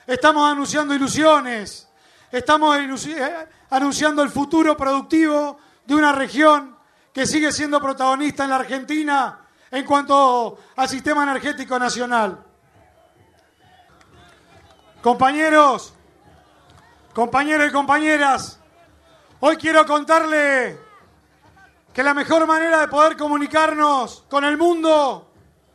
estamos anunciando ilusiones, estamos anunciando el futuro productivo de una región que sigue siendo protagonista en la Argentina en cuanto al sistema energético nacional. Compañeros y compañeras, hoy quiero contarle que la mejor manera de poder comunicarnos con el mundo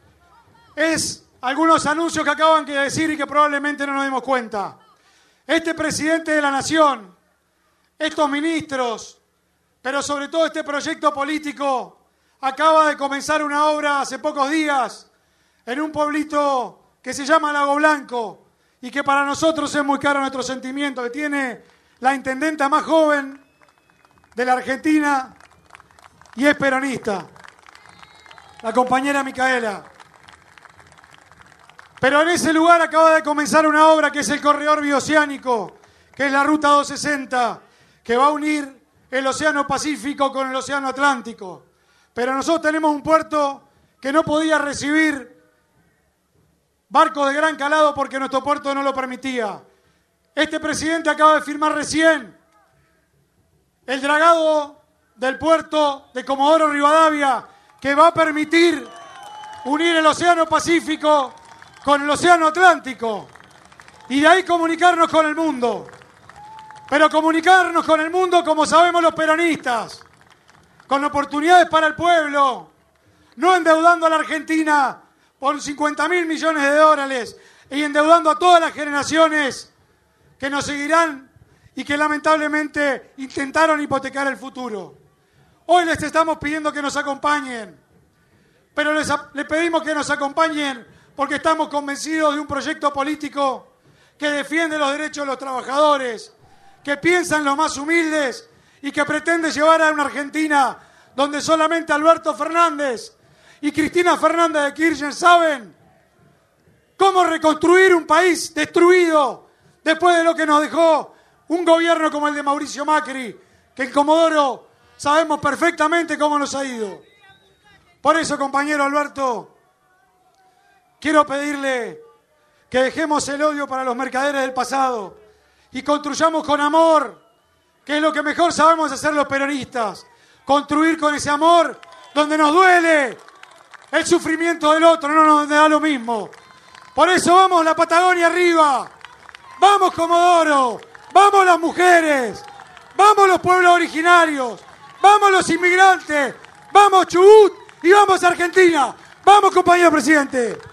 es algunos anuncios que acaban de decir y que probablemente no nos dimos cuenta. Este presidente de la Nación, estos ministros, pero sobre todo este proyecto político, acaba de comenzar una obra hace pocos días en un pueblito que se llama Lago Blanco y que para nosotros es muy caro nuestro sentimiento, que tiene la intendenta más joven de la Argentina y es peronista, la compañera Micaela. Pero en ese lugar acaba de comenzar una obra que es el corredor bioceánico, que es la Ruta 260, que va a unir el Océano Pacífico con el Océano Atlántico. Pero nosotros tenemos un puerto que no podía recibir barcos de gran calado porque nuestro puerto no lo permitía. Este presidente acaba de firmar recién el dragado del puerto de Comodoro Rivadavia, que va a permitir unir el Océano Pacífico con el Océano Atlántico y de ahí comunicarnos con el mundo. Pero comunicarnos con el mundo como sabemos los peronistas, con oportunidades para el pueblo, no endeudando a la Argentina por 50.000 millones de dólares y endeudando a todas las generaciones que nos seguirán y que lamentablemente intentaron hipotecar el futuro. Hoy les estamos pidiendo que nos acompañen, pero les pedimos que nos acompañen porque estamos convencidos de un proyecto político que defiende los derechos de los trabajadores, que piensa en los más humildes y que pretende llevar a una Argentina donde solamente Alberto Fernández y Cristina Fernández de Kirchner saben cómo reconstruir un país destruido después de lo que nos dejó un gobierno como el de Mauricio Macri, que en Comodoro sabemos perfectamente cómo nos ha ido. Por eso, compañero Alberto, quiero pedirle que dejemos el odio para los mercaderes del pasado y construyamos con amor, que es lo que mejor sabemos hacer los peronistas. Construir con ese amor donde nos duele el sufrimiento del otro, no nos da lo mismo. Por eso vamos la Patagonia arriba, vamos Comodoro, vamos las mujeres, vamos los pueblos originarios, vamos los inmigrantes, vamos Chubut y vamos Argentina. Vamos, compañero presidente.